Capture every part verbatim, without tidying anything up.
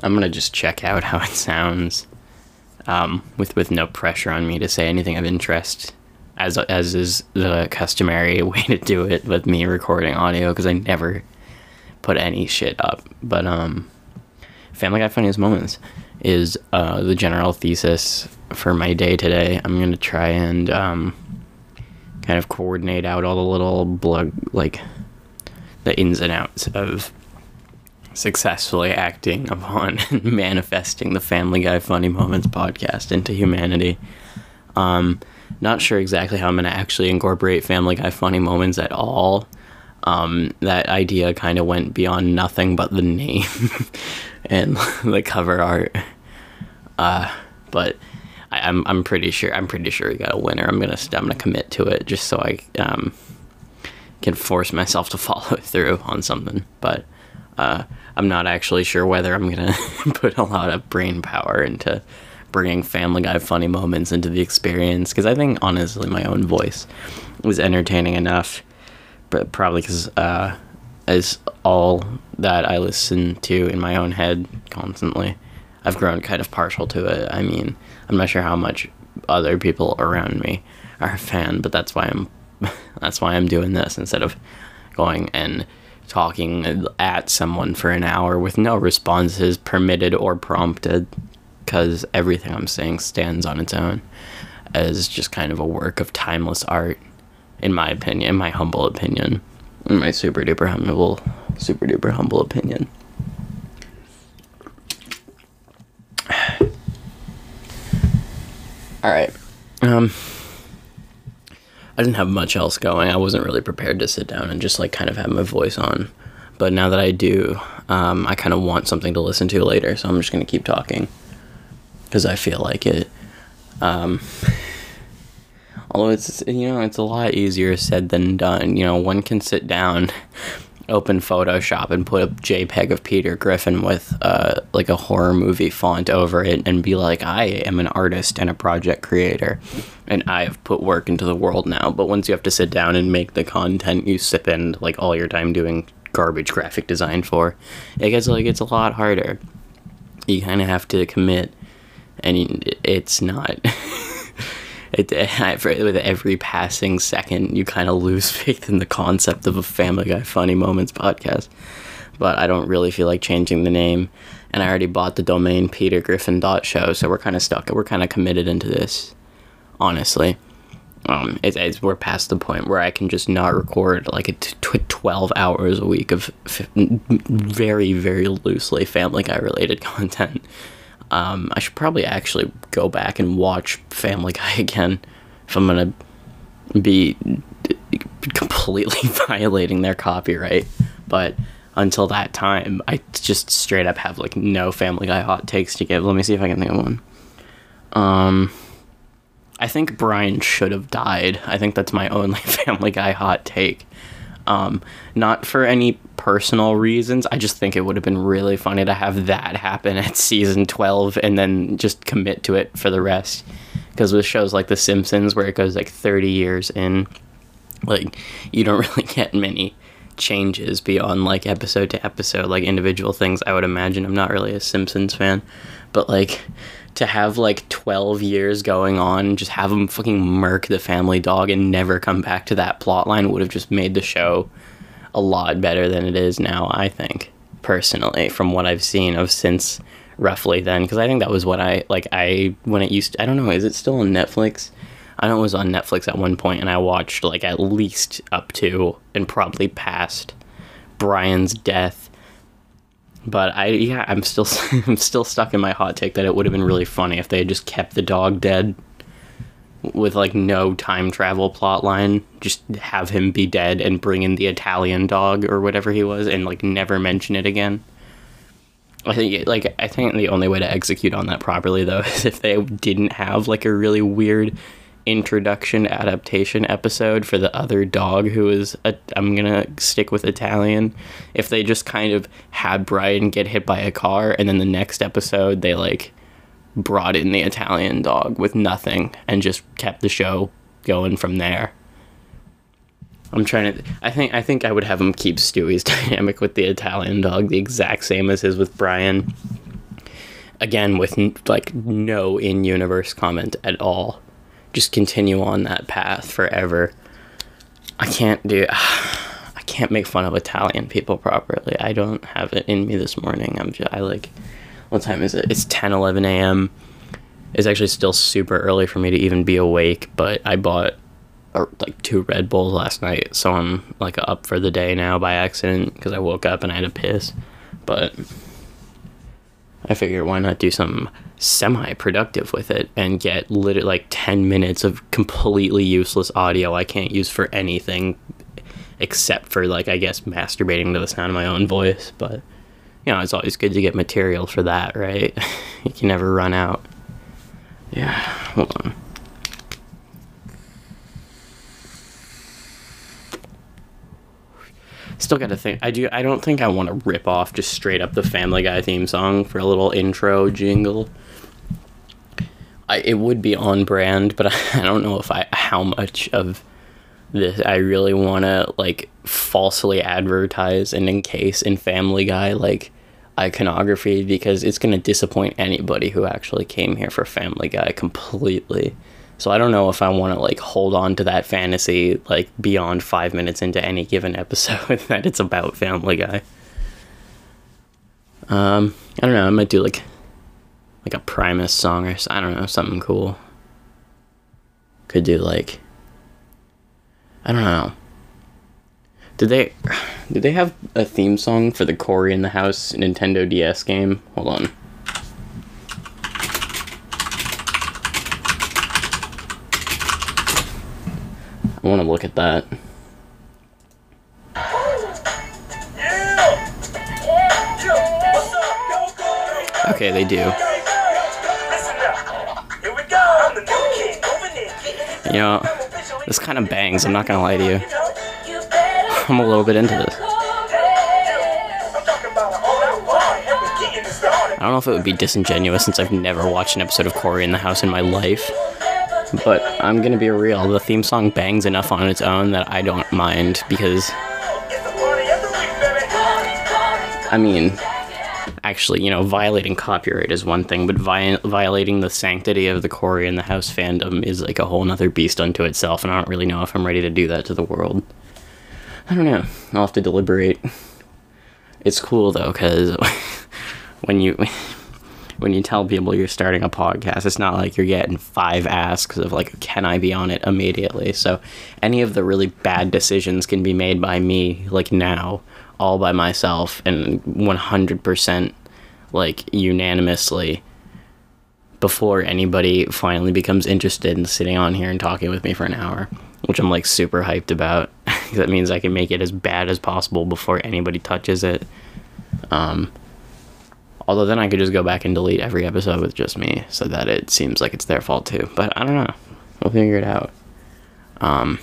I'm gonna just check out how it sounds, um, with with no pressure on me to say anything of interest, as as is the customary way to do it with me recording audio, because I never put any shit up. But um, Family Guy Funniest Moments is uh, the general thesis for my day today. I'm gonna try and um, kind of coordinate out all the little blog, like the ins and outs of successfully acting upon and manifesting the Family Guy Funny Moments podcast into humanity. Um, not sure exactly how I'm going to actually incorporate Family Guy Funny Moments at all. Um, that idea kind of went beyond nothing but the name and the cover art. Uh, but I, I'm I'm pretty sure I'm pretty sure we got a winner. I'm gonna I'm gonna commit to it just so I um can force myself to follow through on something. But uh, I'm not actually sure whether I'm gonna put a lot of brain power into bringing Family Guy Funny Moments into the experience, because I think honestly my own voice was entertaining enough, but probably because uh, as all that I listen to in my own head constantly, I've grown kind of partial to it. I mean, I'm not sure how much other people around me are a fan, but that's why I'm that's why I'm doing this instead of going and talking at someone for an hour with no responses permitted or prompted, because everything I'm saying stands on its own as just kind of a work of timeless art, in my opinion, in my humble opinion, in my super duper humble, super duper humble opinion. All right. Um, I didn't have much else going. I wasn't really prepared to sit down and just like kind of have my voice on. But now that I do, um, I kind of want something to listen to later. So I'm just going to keep talking because I feel like it. Um, although it's, you know, it's a lot easier said than done. You know, one can sit down, open Photoshop and put a JPEG of Peter Griffin with uh, like a horror movie font over it and be like, I am an artist and a project creator and I have put work into the world now. But once you have to sit down and make the content you spend like all your time doing garbage graphic design for, it gets like it's a lot harder. You kind of have to commit, and it's not It, with every passing second, you kind of lose faith in the concept of a Family Guy Funny Moments podcast. But I don't really feel like changing the name, and I already bought the domain peter griffin dot show, so we're kind of stuck. We're kind of committed into this, honestly. Um, it, it's, we're past the point where I can just not record like a t- t- twelve hours a week of f- very, very loosely Family Guy related content. Um, I should probably actually go back and watch Family Guy again if I'm going to be d- completely violating their copyright. But until that time, I just straight up have like no Family Guy hot takes to give. Let me see if I can think of one. Um, I think Brian should have died. I think that's my only Family Guy hot take. Um, not for any personal reasons. I just think it would have been really funny to have that happen at season twelve and then just commit to it for the rest. Because with shows like The Simpsons, where it goes like thirty years in, like, you don't really get many changes beyond like episode to episode, like individual things. I would imagine. I'm not really a Simpsons fan, but like to have like twelve years going on and just have them fucking murk the family dog and never come back to that plot line would have just made the show a lot better than it is now, I think, personally, from what I've seen of since roughly then. Because I think that was what I, like, I, when it used to, I don't know, is it still on Netflix? I know it was on Netflix at one point, and I watched, like, at least up to and probably past Brian's death. But I, yeah, I'm still, I'm still stuck in my hot take that it would have been really funny if they had just kept the dog dead with like no time travel plot line. Just have him be dead and bring in the Italian dog or whatever he was, and like never mention it again. I think like I think the only way to execute on that properly though is if they didn't have like a really weird introduction adaptation episode for the other dog who is a, I'm gonna stick with Italian. If they just kind of had Brian get hit by a car and then the next episode they like brought in the Italian dog with nothing and just kept the show going from there. I'm trying to I think I think I would have him keep Stewie's dynamic with the Italian dog the exact same as his with Brian. again, with n- like no in-universe comment at all. Just continue on that path forever. I can't do... I can't make fun of Italian people properly. I don't have it in me this morning. I'm just... I like... What time is it? It's ten eleven a.m. It's actually still super early for me to even be awake, but I bought uh, like two Red Bulls last night, so I'm like up for the day now by accident because I woke up and I had to piss. But I figured why not do something semi-productive with it and get literally like ten minutes of completely useless audio I can't use for anything except for, like, I guess masturbating to the sound of my own voice. But, you know, it's always good to get material for that, right? You can never run out. Yeah, hold on. Still gotta think. I do. I don't think I want to rip off just straight up the Family Guy theme song for a little intro jingle. I, it would be on brand, but I, I don't know if I how much of this I really want to like falsely advertise and encase in Family Guy like iconography, because it's gonna disappoint anybody who actually came here for Family Guy completely. So I don't know if I want to like hold on to that fantasy like beyond five minutes into any given episode that it's about Family Guy. Um, I don't know. I might do like like a Primus song or I don't know, something cool. Could do like I don't know. Did they did they have a theme song for the Cory in the House Nintendo D S game? Hold on. I want to look at that. Okay, they do. You know, this kind of bangs, I'm not gonna lie to you. I'm a little bit into this. I don't know if it would be disingenuous since I've never watched an episode of Cory in the House in my life. But I'm gonna be real, the theme song bangs enough on its own that I don't mind, because I mean, actually, you know, violating copyright is one thing, but vi- violating the sanctity of the Cory in the House fandom is like a whole nother beast unto itself, and I don't really know if I'm ready to do that to the world. I don't know, I'll have to deliberate. It's cool though, because when you when you tell people you're starting a podcast, it's not like you're getting five asks of like, can I be on it immediately? So any of the really bad decisions can be made by me, like now, all by myself, and one hundred percent like unanimously before anybody finally becomes interested in sitting on here and talking with me for an hour, which I'm like super hyped about. That means I can make it as bad as possible before anybody touches it. Um, Although then I could just go back and delete every episode with just me, so that it seems like it's their fault too. But I don't know. We'll figure it out. Um,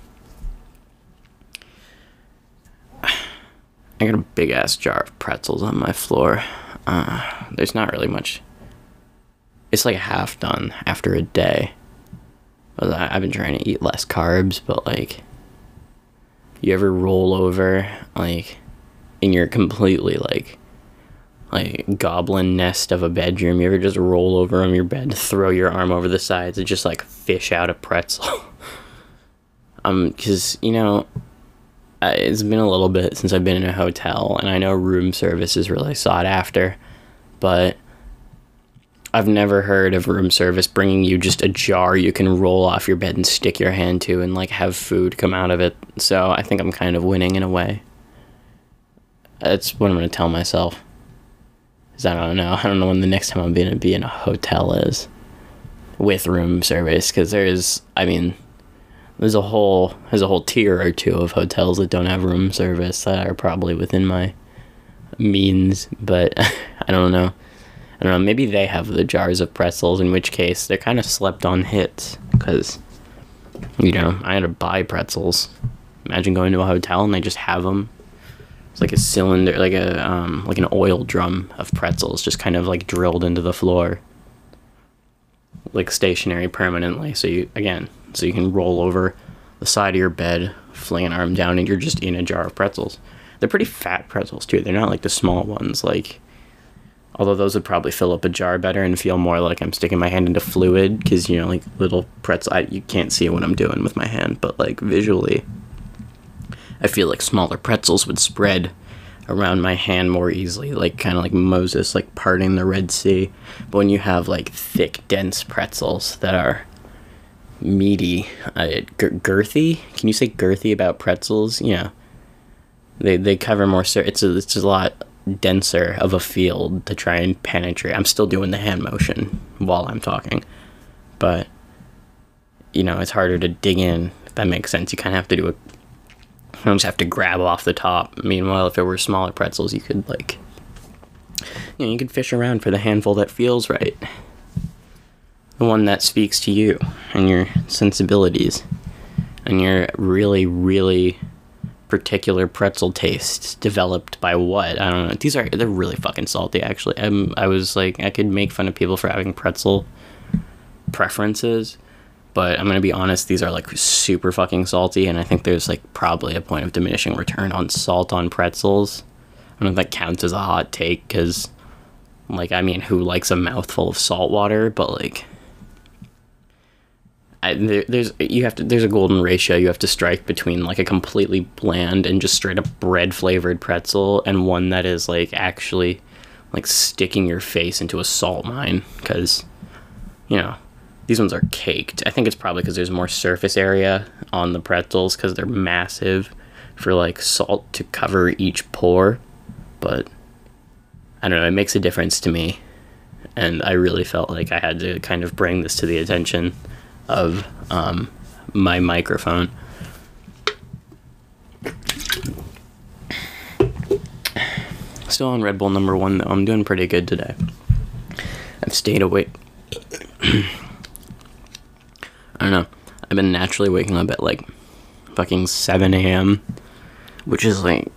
I got a big-ass jar of pretzels on my floor. Uh, there's not really much. It's like half done after a day. I've been trying to eat less carbs, but like, you ever roll over, like, in your completely, like, like goblin nest of a bedroom? You ever just roll over on your bed, throw your arm over the sides, and just like fish out a pretzel? um, because you know, uh, it's been a little bit since I've been in a hotel, and I know room service is really sought after, but I've never heard of room service bringing you just a jar you can roll off your bed and stick your hand to and like have food come out of it. So I think I'm kind of winning in a way. That's what I'm gonna tell myself. I don't know. I don't know when the next time I'm going to be in a hotel is with room service, because there's, I mean, there's a whole there's a whole tier or two of hotels that don't have room service that are probably within my means, but I don't know. I don't know. Maybe they have the jars of pretzels, in which case they're kind of slept on hits, because, you know, I had to buy pretzels. Imagine going to a hotel and they just have them. It's like a cylinder, like a um, like an oil drum of pretzels, just kind of like drilled into the floor, like stationary permanently. So you again, so you can roll over the side of your bed, fling an arm down, and you're just in a jar of pretzels. They're pretty fat pretzels too. They're not like the small ones. Like Although those would probably fill up a jar better and feel more like I'm sticking my hand into fluid, because, you know, like little pretzel, I, you can't see what I'm doing with my hand, but like visually, I feel like smaller pretzels would spread around my hand more easily, like kind of like Moses, like parting the Red Sea. But when you have like thick, dense pretzels that are meaty, uh, gir- girthy, can you say girthy about pretzels? Yeah. They they cover more, sur- it's a, it's a lot denser of a field to try and penetrate. I'm still doing the hand motion while I'm talking, but you know, it's harder to dig in, if that makes sense. You kind of have to do a, you don't just have to grab off the top. Meanwhile, if it were smaller pretzels, you could like, you know, you could fish around for the handful that feels right, the one that speaks to you and your sensibilities and your really, really particular pretzel tastes developed by what? I don't know. These are, they're really fucking salty, actually. I'm, I was like, I could make fun of people for having pretzel preferences, but I'm gonna be honest, these are like super fucking salty, and I think there's like probably a point of diminishing return on salt on pretzels. I don't know if that counts as a hot take, because like, I mean, who likes a mouthful of salt water? But like, I, there, there's you have to there's a golden ratio you have to strike between like a completely bland and just straight up bread flavored pretzel and one that is like actually like sticking your face into a salt mine, because, you know, these ones are caked. I think it's probably because there's more surface area on the pretzels, because they're massive for like salt to cover each pore. But I don't know, it makes a difference to me, and I really felt like I had to kind of bring this to the attention of um, my microphone. Still on Red Bull number one, though. I'm doing pretty good today. I've stayed awake. I don't know. I've been naturally waking up at like fucking seven a.m., which is like,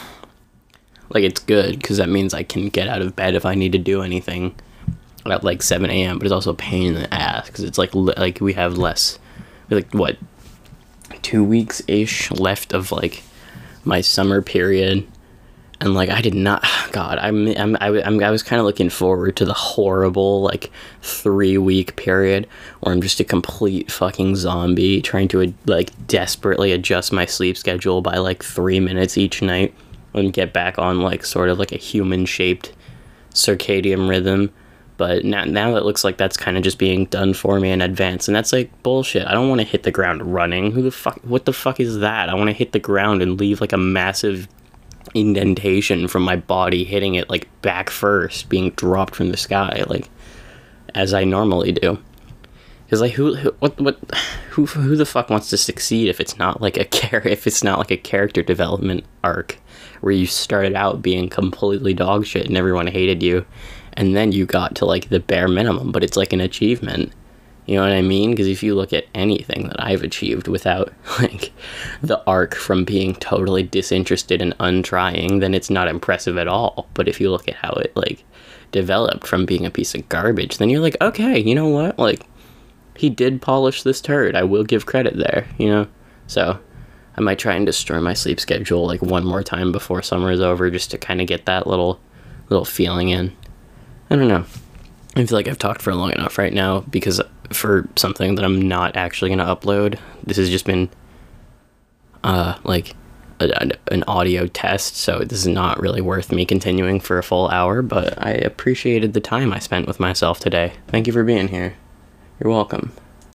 like it's good, because that means I can get out of bed if I need to do anything at like seven a.m., but it's also a pain in the ass, because it's like, like we have less, we like, what, two weeks-ish left of like my summer period, and like I did not, God, I'm, I'm, I, I'm, I was kind of looking forward to the horrible like three-week period where I'm just a complete fucking zombie trying to like desperately adjust my sleep schedule by like three minutes each night and get back on like sort of like a human-shaped circadian rhythm. But now, now it looks like that's kind of just being done for me in advance, and that's like bullshit. I don't want to hit the ground running. Who the fuck? What the fuck is that? I want to hit the ground and leave like a massive indentation from my body hitting it like back first, being dropped from the sky, like as I normally do. Because like who, who, what, what, who, who the fuck wants to succeed if it's not like a char- if it's not like a character development arc where you started out being completely dog shit and everyone hated you, and then you got to like the bare minimum, but it's like an achievement. You know what I mean? Because if you look at anything that I've achieved without like the arc from being totally disinterested and untrying, then it's not impressive at all. But if you look at how it like developed from being a piece of garbage, then you're like, okay, you know what? Like, he did polish this turd. I will give credit there, you know? So I might try and destroy my sleep schedule like one more time before summer is over, just to kind of get that little little feeling in. I don't know. I feel like I've talked for long enough right now, because for something that I'm not actually going to upload, this has just been uh, like a, a, an audio test, so this is not really worth me continuing for a full hour, but I appreciated the time I spent with myself today. Thank you for being here. You're welcome.